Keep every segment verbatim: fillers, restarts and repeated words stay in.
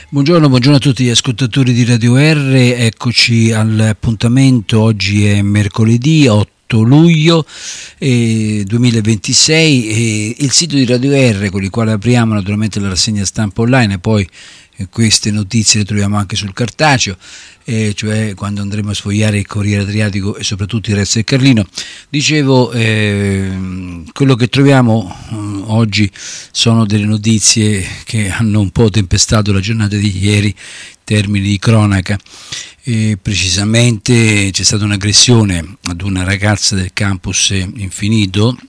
Buongiorno, buongiorno a tutti gli ascoltatori di Radio R, eccoci all'appuntamento. Oggi è mercoledì otto luglio eh, duemilaventisei e il sito di Radio R, con il quale apriamo naturalmente la rassegna stampa online, e poi eh, queste notizie le troviamo anche sul cartaceo, eh, cioè quando andremo a sfogliare il Corriere Adriatico e soprattutto il Resto del Carlino. Dicevo, eh, quello che troviamo eh, oggi sono delle notizie che hanno un po' tempestato la giornata di ieri in termini di cronaca. E precisamente c'è stata un'aggressione ad una ragazza del campus Infinito,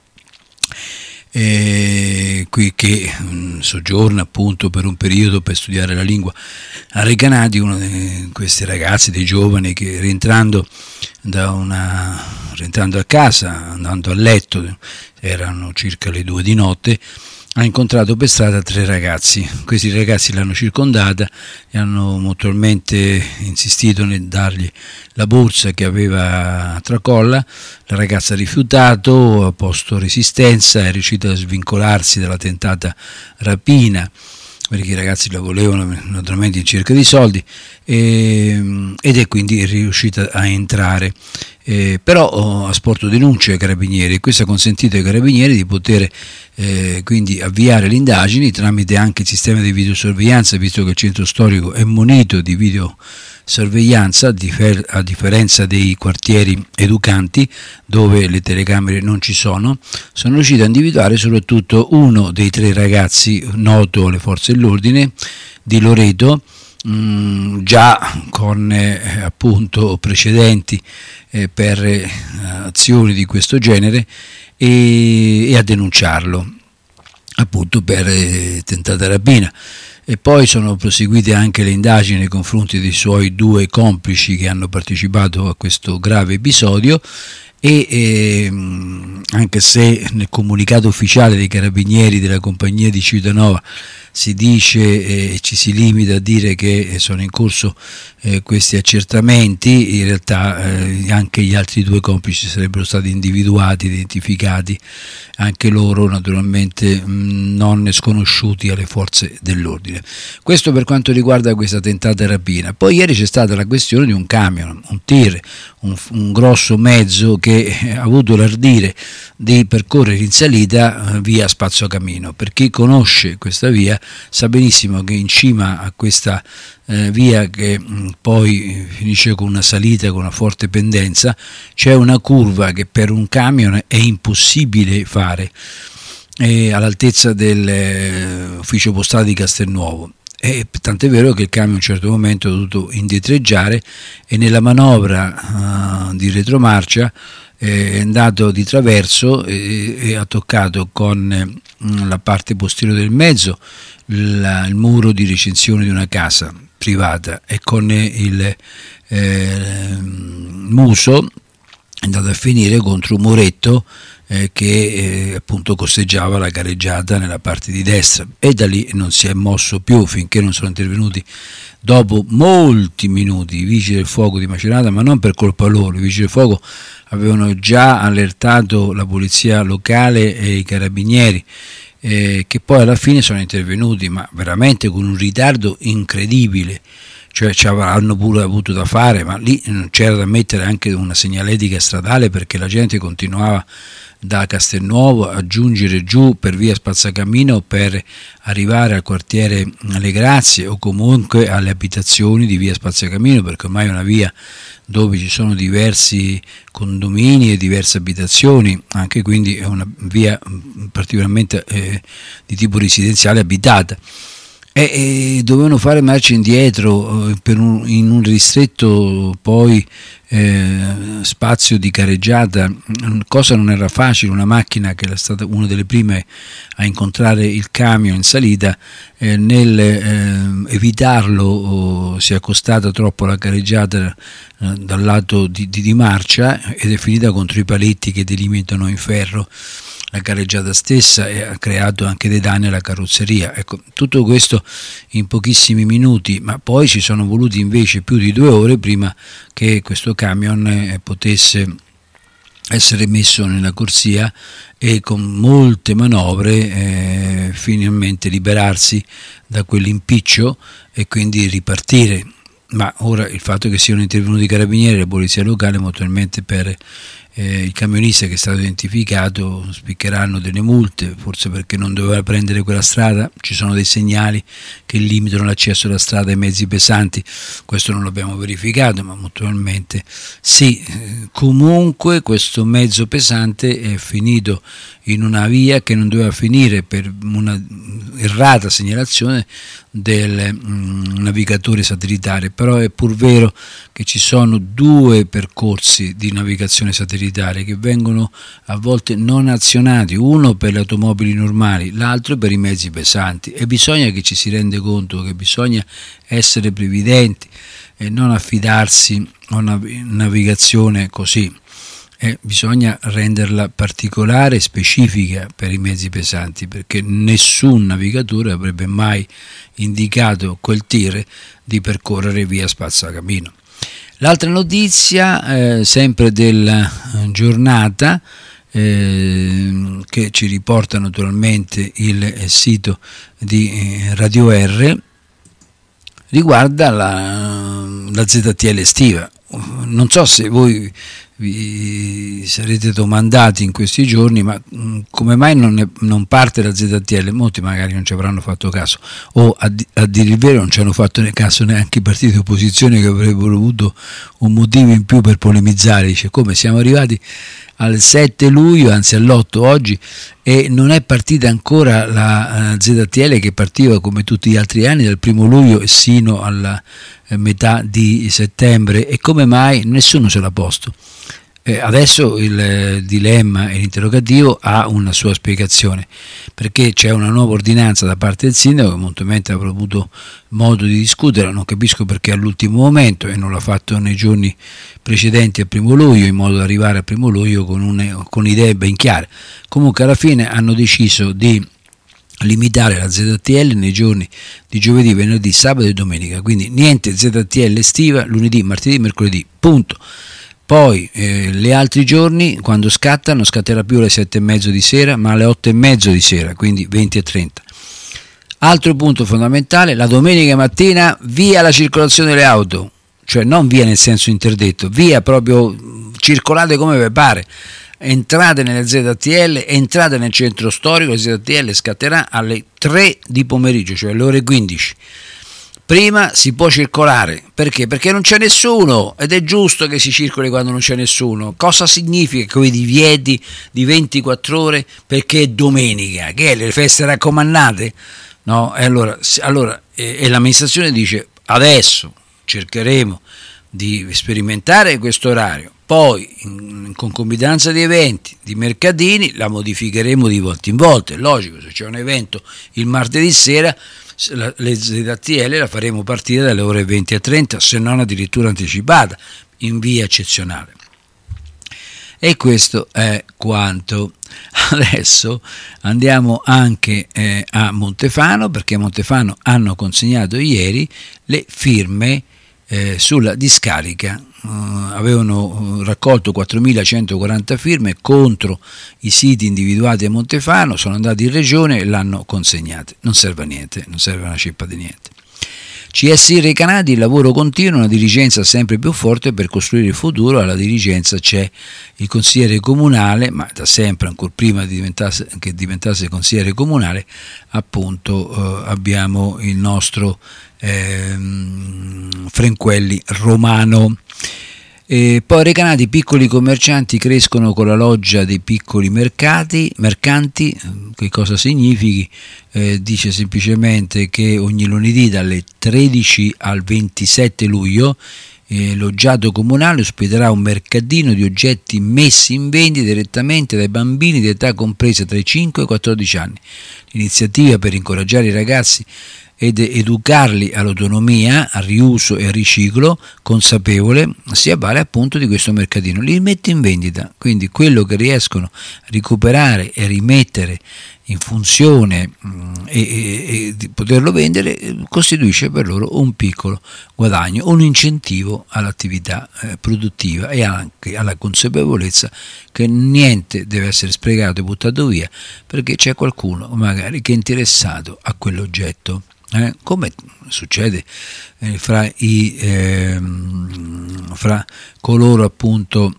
eh, qui che mh, soggiorna appunto per un periodo per studiare la lingua a Recanati. Uno di questi ragazzi, dei giovani, che rientrando da una rientrando a casa, andando a letto, erano circa le due di notte, ha incontrato per strada tre ragazzi. Questi ragazzi l'hanno circondata e hanno moltomente insistito nel dargli la borsa che aveva a tracolla. La ragazza ha rifiutato, ha posto resistenza, è riuscita a svincolarsi dalla tentata rapina, perché i ragazzi la volevano naturalmente in cerca di soldi, e, ed è quindi riuscita a entrare. Eh, però oh, ha sporto denuncia ai carabinieri, e questo ha consentito ai carabinieri di poter eh, quindi avviare le indagini tramite anche il sistema di videosorveglianza, visto che il centro storico è munito di videosorveglianza, a, differ- a differenza dei quartieri educanti dove le telecamere non ci sono. Sono riuscito a individuare soprattutto uno dei tre ragazzi noto alle forze dell'ordine di Loreto, mh, già con eh, appunto precedenti eh, per eh, azioni di questo genere, e, e a denunciarlo appunto per eh, tentata rapina. E poi sono proseguite anche le indagini nei confronti dei suoi due complici che hanno partecipato a questo grave episodio, e eh, anche se nel comunicato ufficiale dei carabinieri della compagnia di Civitanova si dice e eh, ci si limita a dire che sono in corso eh, questi accertamenti, in realtà eh, anche gli altri due complici sarebbero stati individuati, identificati, anche loro naturalmente mh, non sconosciuti alle forze dell'ordine. Questo per quanto riguarda questa tentata rapina. Poi ieri c'è stata la questione di un camion, un tir, un, un grosso mezzo che ha avuto l'ardire di percorrere in salita eh, via Spazzocamino. Per chi conosce questa via sa benissimo che in cima a questa eh, via, che mh, poi finisce con una salita con una forte pendenza, c'è una curva che per un camion è impossibile fare, eh, all'altezza dell'ufficio eh, postale di Castelnuovo. E tant'è vero che il camion a un certo momento ha dovuto indietreggiare, e nella manovra uh, di retromarcia eh, è andato di traverso e, e ha toccato con eh, la parte posteriore del mezzo la, il muro di recinzione di una casa privata, e con il eh, muso è andato a finire contro un muretto eh, che eh, appunto costeggiava la careggiata nella parte di destra, e da lì non si è mosso più finché non sono intervenuti dopo molti minuti i vigili del fuoco di Macerata, ma non per colpa loro. I vigili del fuoco avevano già allertato la polizia locale e i carabinieri, eh, che poi alla fine sono intervenuti, ma veramente con un ritardo incredibile. Cioè ci avranno pure avuto da fare, ma lì c'era da mettere anche una segnaletica stradale, perché la gente continuava da Castelnuovo a giungere giù per via Spazzacamino per arrivare al quartiere Le Grazie, o comunque alle abitazioni di via Spazzacamino, perché ormai è una via dove ci sono diversi condomini e diverse abitazioni, anche quindi è una via particolarmente eh, di tipo residenziale abitata. E, e dovevano fare marcia indietro eh, per un, in un ristretto poi eh, spazio di careggiata, cosa non era facile. Una macchina che era stata una delle prime a incontrare il camion in salita, eh, nel eh, evitarlo oh, si è accostata troppo alla careggiata eh, dal lato di, di, di marcia, ed è finita contro i paletti che delimitano in ferro la careggiata stessa, e ha creato anche dei danni alla carrozzeria. Ecco, tutto questo in pochissimi minuti, ma poi ci sono voluti invece più di due ore prima che questo camion eh, potesse essere messo nella corsia e con molte manovre eh, finalmente liberarsi da quell'impiccio e quindi ripartire. Ma ora il fatto che siano intervenuti i carabinieri e la polizia locale, molto probabilmente per eh, il camionista che è stato identificato, spiccheranno delle multe, forse perché non doveva prendere quella strada. Ci sono dei segnali che limitano l'accesso alla strada ai mezzi pesanti, questo non l'abbiamo verificato, ma molto probabilmente sì. Comunque questo mezzo pesante è finito in una via che non doveva finire per una errata segnalazione del mm, navigatore satellitare, però è pur vero che ci sono due percorsi di navigazione satellitare che vengono a volte non azionati, uno per le automobili normali, l'altro per i mezzi pesanti, e bisogna che ci si rende conto che bisogna essere previdenti e non affidarsi a una navigazione così. Eh, bisogna renderla particolare e specifica per i mezzi pesanti, perché nessun navigatore avrebbe mai indicato quel tir di percorrere via Spazzacamino. L'altra notizia, eh, sempre della giornata, eh, che ci riporta naturalmente il eh, sito di eh, Radio R, riguarda la, la Z T L estiva. Non so se voi vi sarete domandati in questi giorni, ma mh, come mai non, ne, non parte la Z T L? Molti magari non ci avranno fatto caso, o a, a dire il vero non ci hanno fatto caso neanche i partiti di opposizione, che avrebbero avuto un motivo in più per polemizzare. Dice: come siamo arrivati al sette luglio, anzi all'otto oggi, e non è partita ancora la, la Z T L, che partiva come tutti gli altri anni dal primo luglio sino alla eh, metà di settembre, e come mai? Nessuno se l'ha posto. Eh, adesso il eh, dilemma e l'interrogativo ha una sua spiegazione, perché c'è una nuova ordinanza da parte del sindaco che molto probabilmente avrà avuto modo di discutere. Non capisco perché all'ultimo momento, e non l'ha fatto nei giorni precedenti al primo luglio, in modo da arrivare al primo luglio con, une, con idee ben chiare. Comunque alla fine hanno deciso di limitare la Z T L nei giorni di giovedì, venerdì, sabato e domenica, quindi niente Z T L estiva lunedì, martedì, mercoledì, punto. Poi eh, le altri giorni, quando scatta, non scatterà più alle sette e mezzo di sera, ma alle otto e mezzo di sera, quindi venti e trenta. Altro punto fondamentale: la domenica mattina via la circolazione delle auto, cioè non via nel senso interdetto, via proprio, circolate come vi pare, entrate nelle Z T L, entrate nel centro storico. La Z T L scatterà alle tre di pomeriggio, cioè alle ore quindici. Prima si può circolare, perché? Perché non c'è nessuno, ed è giusto che si circoli quando non c'è nessuno. Cosa significa quei divieti di ventiquattro ore perché è domenica? Che è, le feste raccomandate? No? E allora, allora e, e l'amministrazione dice: adesso cercheremo di sperimentare questo orario, poi in, in concomitanza di eventi, di mercatini, la modificheremo di volta in volta. È logico, se c'è un evento il martedì sera, la, le Z T L la faremo partire dalle ore venti e trenta, se non addirittura anticipata, in via eccezionale. E questo è quanto. Adesso andiamo anche eh, a Montefano, perché a Montefano hanno consegnato ieri le firme eh, sulla discarica. Uh, avevano raccolto quattromilacentoquaranta firme contro i siti individuati a Montefano, sono andati in regione e l'hanno consegnate. Non serve a niente, non serve una cippa di niente. C S I Recanati, il lavoro continuo, una dirigenza sempre più forte per costruire il futuro. Alla dirigenza c'è il consigliere comunale, ma da sempre, ancora prima di diventasse, che diventasse consigliere comunale, appunto eh, abbiamo il nostro eh, Franquelli Romano. E poi Recanati, piccoli commercianti crescono con la loggia dei piccoli mercati, mercanti. Che cosa significhi? Eh, dice semplicemente che ogni lunedì dalle tredici al ventisette luglio eh, l'oggiato comunale ospiterà un mercatino di oggetti messi in vendita direttamente dai bambini di età compresa tra i cinque e i quattordici anni. L'iniziativa per incoraggiare i ragazzi ed educarli all'autonomia, al riuso e al riciclo consapevole si avvale appunto di questo mercatino. Li mette in vendita, quindi quello che riescono a recuperare e rimettere in funzione mh, e, e, e di poterlo vendere costituisce per loro un piccolo guadagno, un incentivo all'attività eh, produttiva e anche alla consapevolezza che niente deve essere sprecato e buttato via perché c'è qualcuno magari che è interessato a quell'oggetto. Eh, come succede eh, fra, i, eh, fra coloro appunto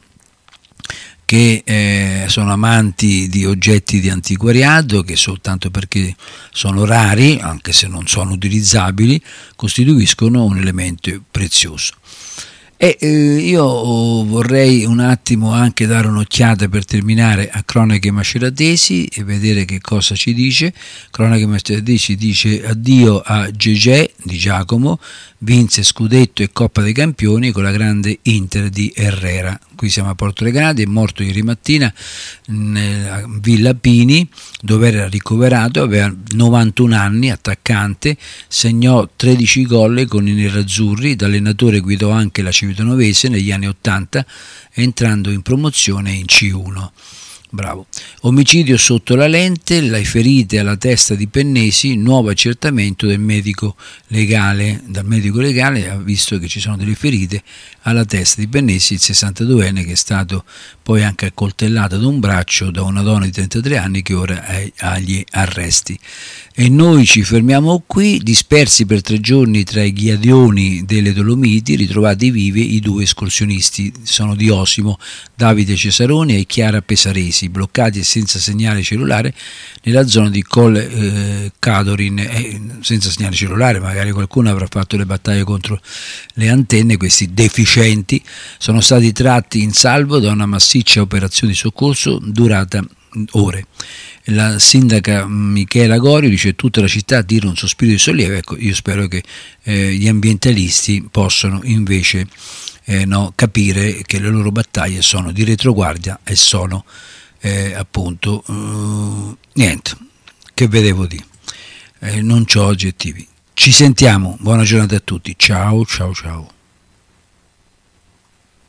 che eh, sono amanti di oggetti di antiquariato che soltanto perché sono rari, anche se non sono utilizzabili, costituiscono un elemento prezioso. E eh, io vorrei un attimo anche dare un'occhiata per terminare a Cronache Maceratesi e vedere che cosa ci dice. Cronache Maceratesi dice addio a Gegè di Giacomo, vinse scudetto e Coppa dei Campioni con la grande Inter di Herrera. Qui siamo a Porto Recanati, è morto ieri mattina a Villa Pini dove era ricoverato, aveva novantuno anni, attaccante, segnò tredici gol con i nerazzurri, da allenatore guidò anche la Civitanovese negli anni ottanta entrando in promozione in C uno. Bravo. Omicidio sotto la lente, le ferite alla testa di Pennesi, nuovo accertamento del medico legale. Dal medico legale ha visto che ci sono delle ferite alla testa di Pennesi, il sessantaduenne che è stato poi anche accoltellato ad un braccio da una donna di trentatré anni che ora è agli arresti. E noi ci fermiamo qui, dispersi per tre giorni tra i ghiadioni delle Dolomiti, ritrovati vivi i due escursionisti, sono di Osimo, Davide Cesaroni e Chiara Pesaresi, bloccati e senza segnale cellulare nella zona di Col eh, Cadorin, eh, senza segnale cellulare, magari qualcuno avrà fatto le battaglie contro le antenne. Questi deficienti sono stati tratti in salvo da una massiccia operazione di soccorso durata ore. La sindaca Michela Gorio dice tutta la città tira un sospiro di sollievo. Ecco, io spero che eh, gli ambientalisti possano invece eh, no, capire che le loro battaglie sono di retroguardia e sono eh, appunto uh, niente, che vedevo di eh, non c'ho aggettivi. Ci sentiamo, buona giornata a tutti, ciao ciao ciao.